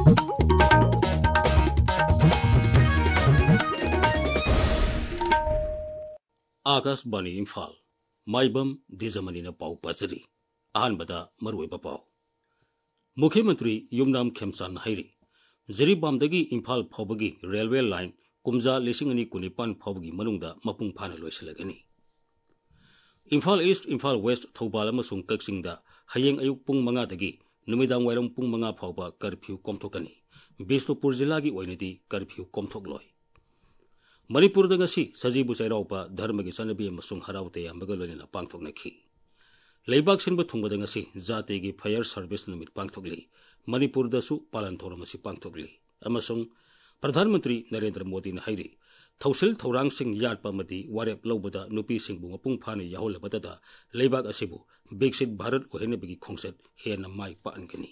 आकाशवाणी इम्फाल माइबम दिजमनीना पाउ पाजरी अहानबदा मरुओइबा पाउ मुख्यमंत्री युमनाम खेमचान हाइरी जिरीबामदगी इम्फाल फाउबगी रेलवे लाइन कुमजा 2019 फाउबगी मनुंगदा मपुंग फाना लोइसलगनी इम्फाल ईस्ट इम्फाल वेस्ट थौबाल अमसुंग कक्सिंगदा हयेंग अयुक पुंग 5 दगी नुमिदांग वाइरम पुंग 5 फाउबा कर्फ्यू कोमथोकनी बिष्णुपुर जिल्लागी ओइनदी कर्फ्यू कोमथोकलोय मणिपुर दंगसी सजीबु चैराउपा धर्म की सनबी अमसुंग हराउ तयामबगा लोइना पांगथोकनखी लेबाक सिनब थुंगब दंगसी जाति की फायर सर्विस नुमित पांगथोकली मणिपुर दसु पालन थोरमसी पांगथोकली अमसुंग प्रधानमंत्री नरेंद्र मोदी ने हाइरी थौसिल थौरांग सिंह याटपा मदी वारेप लौबदा नुपी सिंहबु मपुंग फाने याहोलबददा लेबाक असिबु विकसित भारत ओहेनबगी खोंगसत हेन माई पानगनी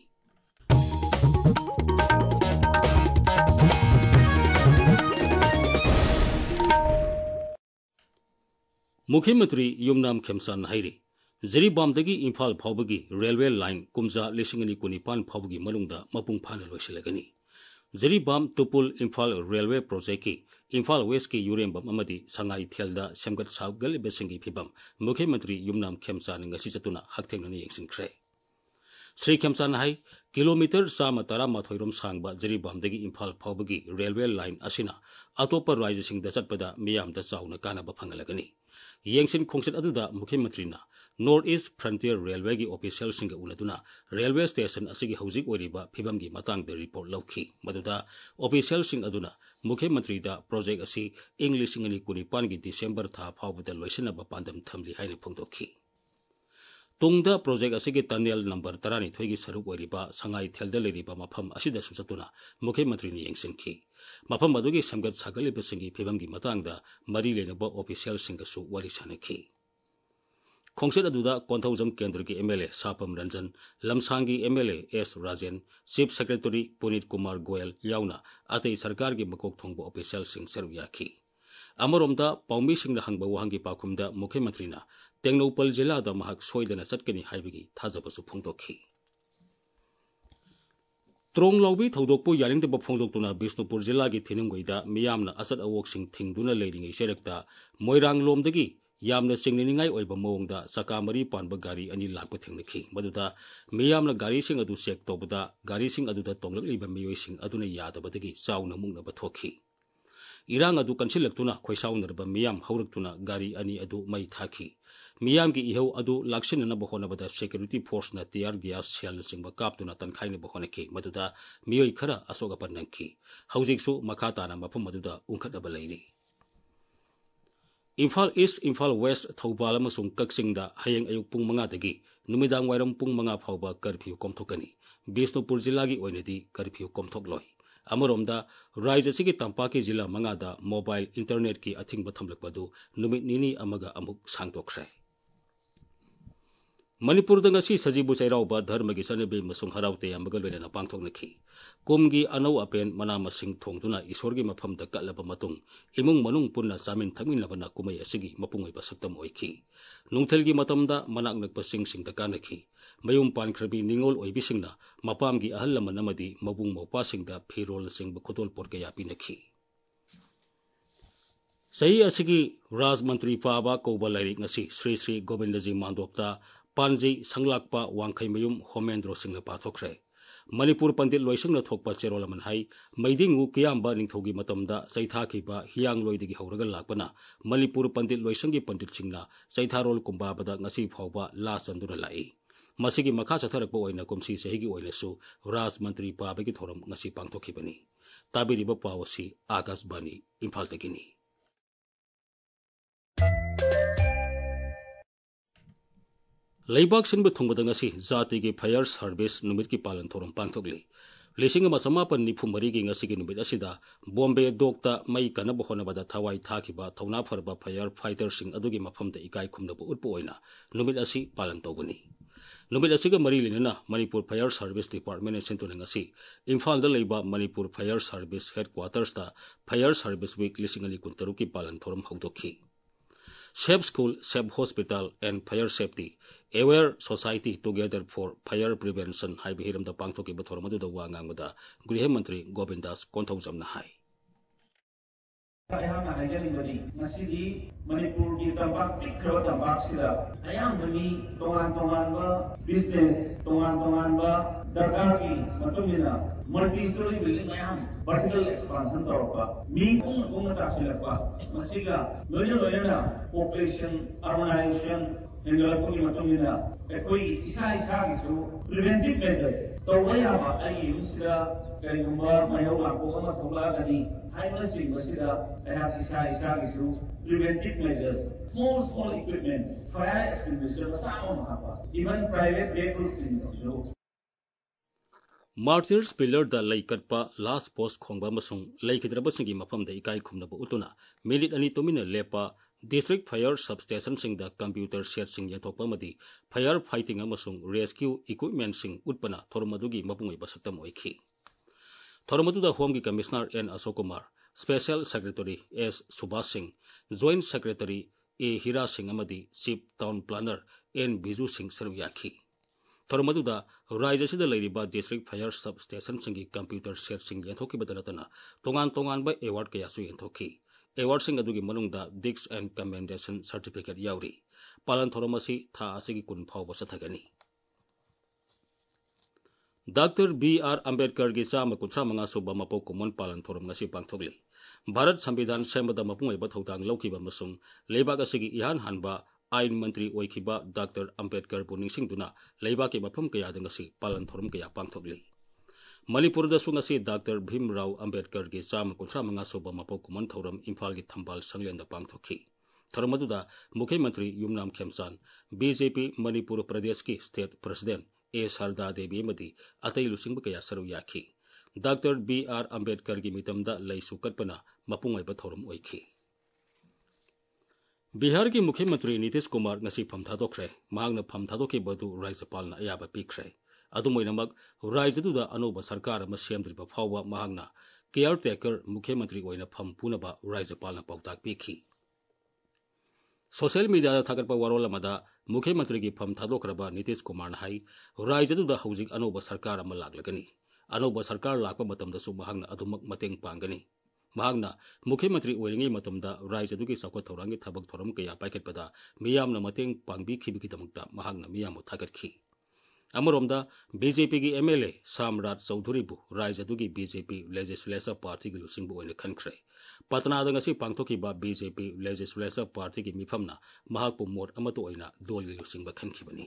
मुख्यमंत्री युमनाम खेमचान हाइरी जिरीबामदगी इम्फाल फाउबगी रेलवे लाइन कुमजा 2019 फाउबगी मनुंगदा मपुंग फाना लोइसलगनी जिरीबाम टुपुल इम्फाल रेलवे प्रोजेक्ट की इम्फाल वेस्ट की यूरेंबम अमदी संगाई थेलदा सेमगत सागलबेसिंगी फिबम मुख्यमंत्री युमनाम खेमचान ngasi चतुना हकथेंगना येंसिनख्रे श्री खेमचान हाई किलोमीटर 113 सांगबा जिरीबामदगी इम्फाल फाउबगी रेलवे लाइन असिना अतोप राज्यसिंगदा चटपदा मियामदा चाउना कानाबा फंगलगनी येंसिन खोंगसत अदुदा मुख्यमंत्री नॉर्थ ईस्ट फ्रंटियर रेलवे की ऑफिशियल सिंह उनदुना रेलवे स्टेशन असिगी हौजिक ओरिबा फिबम की मतंग दे रिपोर्ट लौखी मदुदा ऑफिशियल सिंह अदुना मुख्यमंत्री दा प्रोजेक्ट असि इंग 2019 की दिसंबर था फाउबदा लोइसनबा पांदम थमली हाइने फोंदोखी तुंगदा प्रोजेक्ट असिगी टनल नंबर 12 की सरुक ओरिबा संगाई थेलदा लेरिबा मफम असिदा सुचतुना मुख्यमंत्री ने येंसिनखी मफम अदुगी समगत सागलिबसिंगी फिबम की मतंगदा मरी लेनबा ऑफिशियल सिंगसु वारी सानखी खोंगसेट अदुदा कोंथौजम केंद्र के एमएलए सापम रंजन लमसांगी MLA S Rajen chief secretary Puneet Kumar Goyal याउना अतई सरकार की मकोक थोंगबो ऑफिशियल सिंग सरुक याखी अमरोमदा पौमी सिंह हंगबा वहांगी पाखुमदा मुख्यमंत्री तेंगनौपल जिला दा महक सोइदना चटकनी हाइबगी थाजबसु फोंदोखी त्रोंग लौबी थौदोकपु यानिंगदब फोंदोक्तुना बिष्णुपुर जिला की थिनुंगोइदा मियामना असत अवोकसिंग थिंगदुना लेरिंगै सेरकता मोइरांग लोमदगी यामना सिंगनिंगाई ओइबा मओंगदा सका मरी पानबा गाड़ी अनि लाकपा थेंगनखी मदुदा मियामना गाड़ी सिंग अदु चेक तौबदा गाड़ी सिंग अदुदा तोंगलकलिबा मियोइ सिंग अदुना यादबदगी चाउना मुंगनबा थोखी इरांग अदु कंसिलक्तुना खोइसाउनरबा मियाम हौरक्तुना गाड़ी अनि अदु मई थाखी मियाम की इहौ अदु लाक्सिननबा होनबदा सिक्योरिटी फोर्स न टीआर गैस सेल सिंगबा कापतुना तनखाइनबा होनखी मदुदा मियोइ खरा असोगपा नंखी हौजिकसु मखा ताना मफम मदुदा उंखटबा लैरी इम्फाल ईस्ट इम्फाल वेस्ट थौबाल अमसुंग कक्सिंगदा हयेंग अयुक पुंग 5 दगी नुमिदांग वाइरम पुंग 5 फाउबा कर्फ्यू कोमथोकनी बिष्णुपुर जिला की ओइनदी कर्फ्यू कोमथोकलोय अमरोमदा राज्य सिगी तंपाकी जिला 5 दा मोबाइल इंटरनेट की अथिंग थमलकपदु नुमित निनी अमगा अमुक सांगतोखरे मणिपुर दंगसी सजीबु चैराउबा धर्म की सनबे मसुंग हराउ तयामबगा लोइना पांगथोकनखी कुमगी अनौ अपेन मना मसिंग थोंगदुना ईश्वर की मफमदा कलबा मतुंग इमुंग मनुंग पुन्ना चामिन थकमिनबना कुमई असिगी मपुंगोइबा सक्तम ओइखी नुंगथेल की मतमदा मनाक नकपा सिंगसिंगदा कानखी मयुम पानख्रबी निंगोल ओइबिसिंगना मपाम की अहल लमन अमदी मबुंग मौपासिंगदा फिरोल सिंग खुतोल पोरकया पिनखी सही असिगी राजमंत्री पाबा कौबा लाइरिक ngasi श्री श्री गोविंदजी मांडोपता पानजी संगलाकपा वांखैमयुम होमेंद्रो सिंह पाथोखरे मणिपुर पंडित लोइसंग थोकपा चेरोलमन हाई मैदिंगु कियामबा निंगथौगी मतमदा चैथाखिबा हियांग लोइदगी हौरगा लाकपना मणिपुर पंडित लोइसंगी पंडित सिंगना चैथारोल कुंबाबदा ngasi फाउबा ला चंदुना लाई मसिगी मखा चथरकपा ओइना कुमसी सहिगी ओइनसु राजमंत्री पाबगी थोरम ngasi पांगथोखिबनी ताबिरिबा पावसी आकाशवाणी इम्फाल तगिनी लेबाक सिनब थुंगबदंगसी जाति की फायर सर्विस नुमित की पालन थोरम पांगथोकली 1994 की ngasi की नुमित असिदा बॉम्बे दोकता मई कनब होनबदा थवाई थाखिबा थौना फरबा फायर फाइटर सिंह अदुगी मफमदा इकाई खुमनब उटपो ओइना नुमित असि पालन तौबनी नुमित असिगा मरी लेना मणिपुर फायर सर्विस डिपार्टमेंट सेंटुना ngasi इम्फाल दा लेबा मणिपुर फायर सर्विस हेडक्वार्टर्स दा फायर सर्विस वीक 2013 की पालन थोरम हौदोखी Safe School, Safe Hospital and Fire Safety Aware Society Together for Fire Prevention haiba hiramda pangthokiba thoram aduda wa ngangmada Griha Mantri Govindas Konthawjamna hai. ayamna hajalingani masidi manipur ki tambak tikro tambak sida ayamni tongan ba business tongan ba darkar ki matumina multi story building ayam vertical expansion tawpa mi ong ta silakwa masiga loyana population urbanization hengalapur ki matumina ekoi isa ki so preventive measures tawaya ba ai usida karigumba mayaw ako ama thogla gadi preventive measures, small equipment, fire extinguisher, even private vehicles. Martyrs Pillar da Laikatpa last post Khongba Masung Laikidrabasingi Mapam da Ikai Kumnaba Utuna Minute Anitomina Lepa District Fire Substation Sing the Computer Set Sing Yatopamadi Fire Fighting Amasung Rescue Equipment Sing Utpana Tormadugi Mapungi Basatam Oiki Tormaduda Home Commissioner N. Ashok Kumar, Special Secretary S. Subhas Singh, Joint Secretary A. Hira Singh Amadi, Chief Town Planner N. Biju Singh Sarvyaki. Tormaduda, Raijasida Ladiba District Fire Substation Singi Computer Set Singh Yantoki Badanatana, Tongan by Award Kayasu Yantoki. Award Singh Adugi Manungda, Dix and Commendation Certificate Yauri. Palan Toromasi, Ta Asigi Kun Pau Basatagani. Dr. B.R. Ambedkar ki sama kutra mga suba mapo kumon palan thorum ngasi pangthogli. Bharat Samvidhan sembada mapungai ba thotang laukiba masung leibak asigi ihan hanba ain mantri oikiba Dr. Ambedkar bu ningsingduna leibak ki mafam kaya ngasi palan thorum kaya pangthogli. Manipur da sungasi Dr. Bhim Rao Ambedkar ki sama kutra mga suba mapo kumon thorum Imphal ki thambal sanglenda pangthokhi. Thorumaduda Mukhyamantri Yumnam Khemsan BJP Manipur Pradesh ki State President A. Sarda Devi Madi Atai Lusing Kaya Saru Yaki. Dr. B.R. Ambedkar ki mitamda Laisu Katpana Mapungai Bathorum Oiki. Bihar ki Mukhyamantri Nitish Kumar ngasi phamthadokre mahangna phamthadoki badu Rajyapalna ayaba pikre. Adumoinamak Rajyaduda Anoba Sarkar ama semdriba phawba mahangna caretaker Mukhyamantri oina phampunaba Rajyapalna pautak pikhi. Social media thagatpa warol amada Mukhyamantri ki pham thadokraba Nitish Kumar na hai Rajyaduda hojik Anoba Sarkar ama laglagani. Anoba Sarkar lakpa matamdasu mahangna adumak mateng pangani. Mahangna Mukhyamantri oiringi matamda Rajyadugi sakwa thorangi thabak thoram kaya paikatpada miyamna mateng pangbi khibikidamukta mahangna miyamu thagatki. Amaromda BJP ki MLA Samrat Chaudhary bu Rajyadugi BJP Legislative Party ki lusingbu oina khankre. Patna da ngasi pangthokiba BJP Legislative Party ki mifamna mahakpu mot amato oina dol gi lusingba khankibani.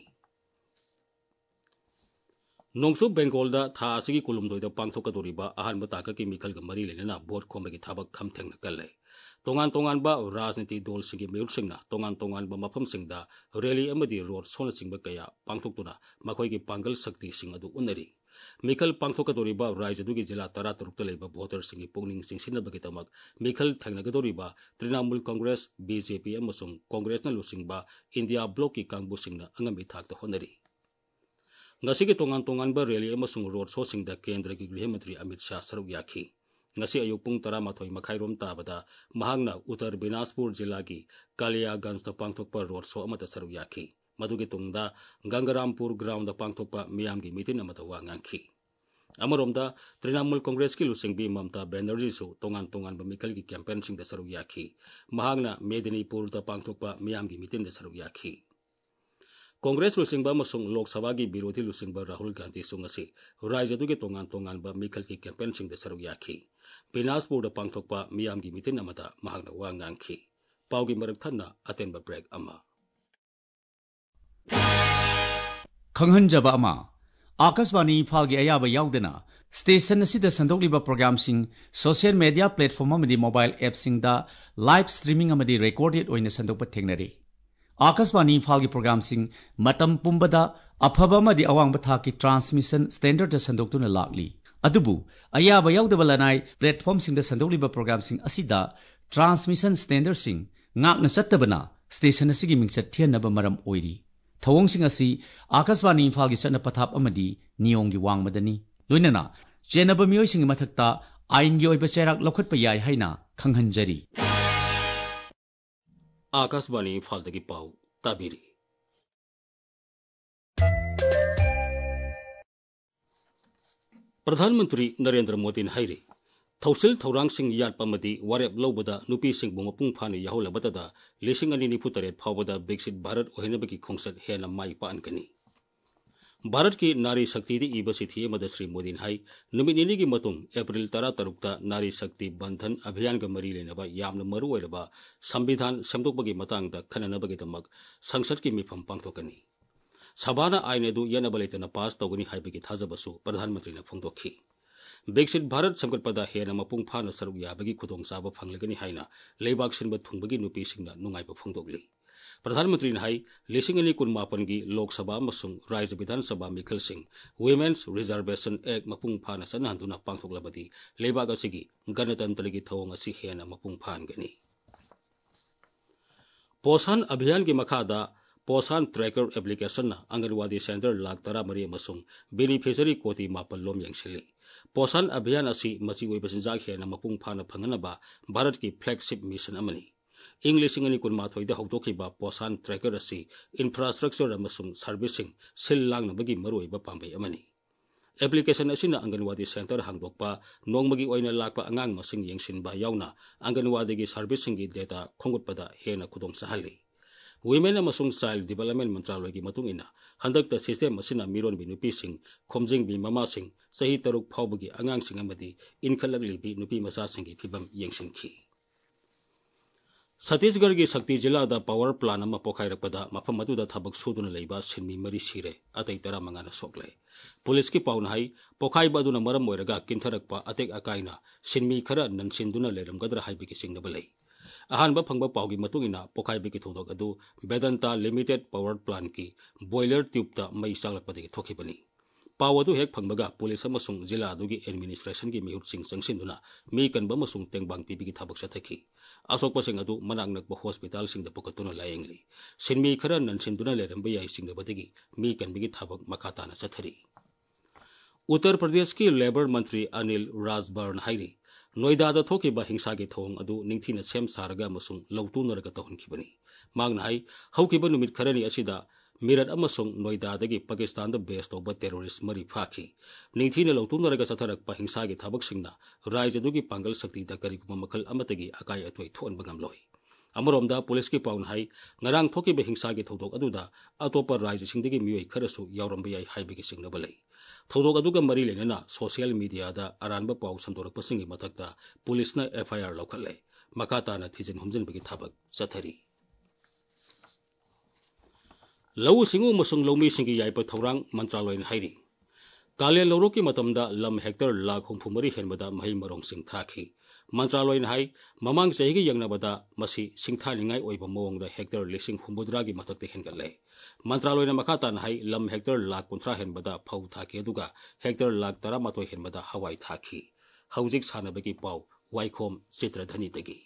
Nongsu Bengal da tha asigi kulumdoi da pangthokadoriba ahanba taka ki mikhal ga mari lenana vote khomagi thabak khamthengna kalle. Tongan ba rajniti dol singi meyur singna tongan ba mafam singda rally amadi road sona singba kaya pangthoktuna makhoi ki pangal sakti sing adu unari. Mikhal pangthokadoriba Rajyadugi jila 13 leba voter singi pungning singsinabagi tamak Mikhal thengnagadoriba Trinamool Congress BJP amasung Congress na lusingba India Bloc ki kangbu singna angami thakta honari. Ngasi ki tongan ba rally amasung road show singda Kendra ki Griha Mantri Amit Shah saruk yakhi. Ngasi ayuk pung 13 makhairom tabada mahangna Uttar Binaspur jila ki Kaliaganj da pangthokpa road show amata saruk yakhi. Madugi tungda Gangarampur ground da pangthokpa miyamgi mitin amata wa ngangki. Amaromda Trinamool Congress ki lusingbi Mamta Banerjee su tongan ba Mikhal ki campaign sing da saruk yakhi. Mahangna Medinipur da pangthokpa miyamgi mitin da saruk yakhi. Congress lusingba masung Lok Sabha ki birodhi lusingba Rahul Gandhi sungasi Rajyadugi tongan ba Mikhal ki campaign sing da saruk yakhi. Binaspur da pangthokpa miyamgi mitin amata mahangna wa ngangki. Paugi marak thanna atenba break ama. Khanghanjaba ama Akashvani Imphal ayaba yaudana station asida sandokliba program sing social media platform amadi mobile app sing da live streaming amadi recorded oina sandokpa thengnari. Akashvani Imphal program sing matam pumbada aphaba amadi awangba thaki transmission standard da sandoktuna lakli. Adubu ayaba yaudaba lanai platform sing da sandokliba program sing asida transmission standard sing ngakna sattabana station asigi mingchat thianaba maram oiri. Thawong sing asi Akashvani Imphal gi satna pathap amadi niyong gi wangmadani loinana chenaba miyoi sing mathakta ain gi oiba cherak lokhatpa yai haina khanghanjari. Akashvani इम्फालदगी पाउ ताबिरी प्रधानमंत्री नरेंद्र मोदी हाइरी थौसिल थौरांसिंग याटपमदी वारेप लौबदा नुपीसिंग मपुंग फाना याहोलबदा 2028 फावबदा विकसित भारत ओहिनबगी खोंसत हेना माई पानकनी भारत की नारी शक्ति दी इब सिथी मद श्री मोदी हाई नुमित निनी की मतुंग अप्रैल 13 नारी शक्ति बंधन अभियान का मरी लेनबा यामन मरु ओइरबा संविधान सेमदोकबगी मतंगदा खननबगीदमक संसद की मिफम पांगथोकनी सभाना आईन अदु यनब लेतना पास तौगनी हाइबगी थाजबसु प्रधानमंत्री ने फोंदोखी विकसित भारत सेमगटपदा हेना मपुंग फाना सरुक याबगी खुदोंग चाबा फंगलगनी हाइना लेबाक सिनबा थुंगबगी नुपीसिंगना नुंगाइबा फोंदोगली प्रधानमंत्री ने हाई 2018 की लोकसभा मसुंग राज्य विधानसभा मिखल सिंह वुमेन्स रिजर्वेशन एक्ट मपुंग फाना सनहंदुना पांगथोकलबदी लेबाक असिगी गणतंत्र की थवंग असि हेना मपुंग फानगनी पोषण अभियान की मखादा Poshan tracker application anganwadi centre lakh 13 मसुंग बेनिफिशियरी कोटी मापल लोम यंगसिली पोषण अभियान असि मची ओइब चिंजाक हेना मपुंग फाना फंगनबा भारत की फ्लैगशिप मिशन अमनी इंग 2018 हौदोखिबा पोषण ट्रैकर असि इंफ्रास्ट्रक्चर अमसुंग सर्विसिंग सिल लांगनबगी मरुओइबा पांबई अमनी एप्लीकेशन असिना अंगनवाड़ी सेंटर हांगदोकपा नोंगमगी ओइना लाकपा अंगांग मसिंग यंगसिनबा यावना अंगनवाड़ी की सर्विसिंग की डेटा खोंगुटपदा हेना खुदोंग सहाली वुमेन अमसुंग चाइल्ड डेवलपमेंट मंत्रालय की मतुंग इना हंदकता सिस्टम असिना मिरोनबी नुपीसिंग खोमजिंगबी ममासिंग सही 3 फावबगी अंगांगसिंग अमदी इनखलगलीबी नुपी मचासिंग की फिबम यंगसिनखी छत्तीसगढ़ की शक्ति जिला पावर प्लान पोखाइरपदा मफम थबक सूदुना लेबा सिनमी मरी सिरे अतई 15 सोकले पुलिस की पाउन हाई पोखाइबा मरम ओइरगा किंथरकपा अतेक अकाइना सिनमी खरा ननसिंदुना लेरमगदरा हाइबगी सिंगनबा लई अहानबा फंगबा पाउगी मतुंगिना पोखाइबगी थौदोक अदु वेदांता लिमिटेड पावर प्लान की बॉयलर ट्यूबता मई चालकपदगी थोखिबनी पाव अदु हेक फंगबगा पुलिस अमसुंग जिला अदुगी एडमिनिस्ट्रेशन की मिहुतसिंग संगसिंदुना मी कनबा अमसुंग तेंगबांग पिबिगी थबक सथखी असोकपसिंग अदु मनाक नकबा हॉस्पिटल सिंगदा पुकतुना लायंगली सिनमी खरा ननसिंदुना लेरंबा याई सिंगदबदगी मी कनबिगी थबक मखाताना सथरी उत्तर प्रदेश की लेबर मंत्री अनिल राजभर हाइरी नोएडादा थोखिबा हिंसा की थोंग अदु निंगथीना सेम सारगा मसुंग लौतुनरगा तौहनखिबनी मांगना हाई हौखिबा नुमित खरनी असिदा मिरट अमसुंग नोएडादगी पाकिस्तान बेस तौबा टेरोरिस्ट मरी फाखी निंगथीना लौतुनरगा सथरकपा हिंसा की थबकसिंगना राज्यदुगी पांगल शक्तिदा करिगुमा मखल अमतगी अकाय अथोय थोनबा ngamloi अमरोमदा पुलिस की पाउन हाई ngarang थोखिबा हिंसा की थौदोक अदुदा अतोपा राज्यसिंगदगी मियोय खरसु यावरंबा याई हाइबगी सिंगनबा लई थौदोक अदुगा मरी लेनना सोशल मीडियादा अरानबा पाउ संदोरकपसिंगी मथकता पुलिसना FIR लौखले मखाताना थिजन हुमजनबगी थबक सथरी लौ सिंगु मसुंग लौमी सिंगी याइप थौरांग मंत्रालय हाइरी कालेन लौरो की मतमदा लम हेक्टर लाख 64 हेनबदा मही मरोंग सिंग थाखी मंत्रालय हाई ममांग चहिगी यंगनबदा मसी सिंगथानिंगाई ओइबा मोंगदा हेक्टर लिसिंग 60 की मथकते हेनगले मंत्रालय मखातान हाई लम हेक्टर लाख 50 हेनबदा फौ थाखी अदुगा हेक्टर लाख 13 हेनबदा हवाई थाखी हौजिक सानबगी पाउ वाइखोम चित्रधनी तगी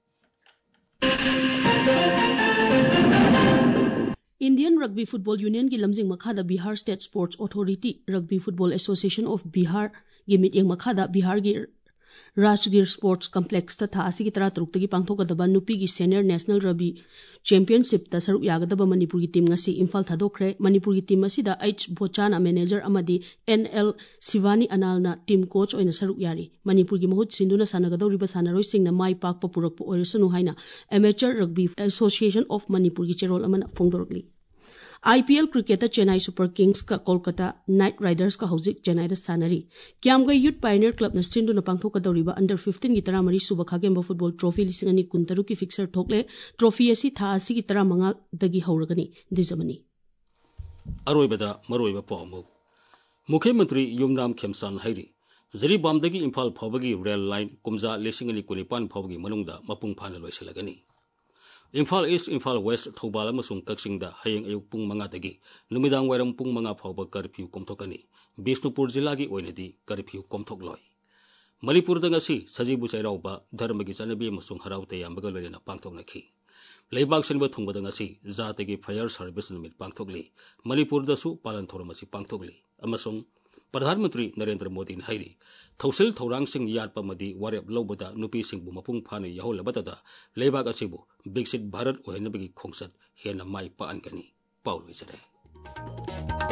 इंडियन रग्बी फुटबॉल यूनियन की लमजिंग मखादा Bihar state sports authority rugby football association of Bihar की मिटिंग मखादा बिहार की राजगीर स्पोर्ट्स कॉम्प्लेक्स था असिगी 13 की पांथोकदबा नुपी की सीनियर नेशनल रग्बी चैंपियनशिप ता सरुक यागदबा मणिपुर की टीम ngasi इम्फाल थादोखरे मणिपुर की टीम असिदा H बोचाना मैनेजर अमदी NL शिवानी अनालना टीम कोच ओइना सरुक यारी मणिपुर की महुत सिंधुना सानगदौरिबा सानरोइसिंगना माई पाकपा पुरकपा ओइरसनु हाइना amateur rugby association of Manipur की चेरोल अमना फोंदोरकली IPL cricket Chennai super kings का कोलकाता नाइट राइडर्स का हौजिक चेन्नई सानरी क्यामगई यूथ पायनियर क्लब सिंधुना पांथोकदौरिबा अंडर 15 की 13 सूब खागेंबा फुटबॉल ट्रॉफी 2023 की फिक्सर थोकले ट्रॉफी असी था असी की 15 दगी हौरगनी दिजमनी अरोइबदा मरोइबा पाउमु मुख्यमंत्री युमनाम खेमसान हाइरी जरीबामदगी इम्फाल फावबगी रेल लाइन कुमजा 2019 फावबगी मनुंगदा मपुंग फाना लोइसलगनी इम्फाल ईस्ट इम्फाल वेस्ट थौबाल अमसुंग कक्सिंगदा हयेंग अयुक पुंग 5 दगी नुमिदांग वायरम पुंग 5 फावबा कर्फ्यू कोमथोकनी बिष्णुपुर जिला की ओइनदी कर्फ्यू कोमथोकलोय मणिपुरदा ngasi सजीबु चैरावबा धर्मगी चनबी अमसुंग हराव तयामबगा लोइना पांगथोकनखी लेबाक सिनबा थुंगबदा ngasi जातगी फायर सर्विस नुमित पांगथोकली मणिपुरदासु पालन थोरम असि पांगथोकली अमसुंग प्रधानमंत्री नरेंद्र मोदी ने हाइरी थौसिल थौरांगसिंग यात्पा मदी वारेप लौबदा नुपीसिंगबु मपुंग फाना याहोलबदा लेबाक असिबु विकसित भारत ओहनबगी खोंगसत हेना माई पाअनगनी पाउल विजरे।